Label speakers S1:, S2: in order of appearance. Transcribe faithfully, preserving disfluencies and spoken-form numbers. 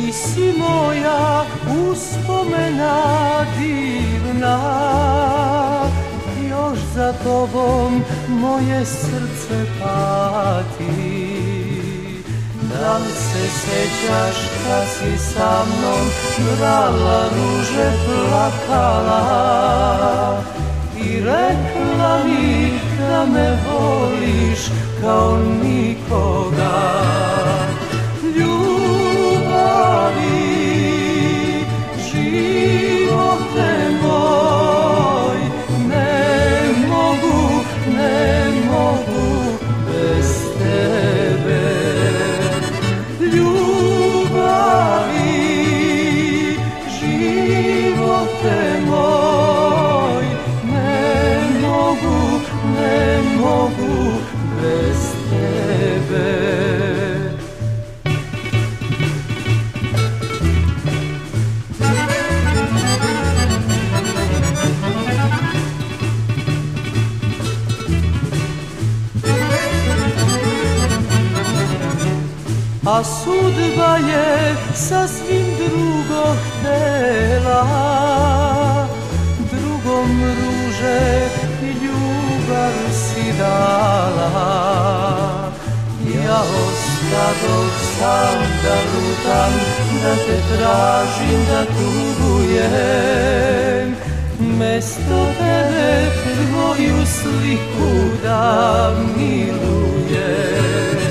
S1: ti si moja uspomena divna, još za tobom moje srce pati. Da li se sećaš kad si sa mnom brala ruže, plakala i rekla mi da me voliš kao nikoga? Ljubavi, živote moj, ne mogu, ne mogu bez tebe. Ljubavi, živote moj, ne mogu, ne mogu bez tebe. A sudba je sasvim drugo htela, drugom ruže i ljubav si dala. Ja ostadoh sam da lutam, da te tražim, da tugujem, mesto tebe tvoju sliku da milujem.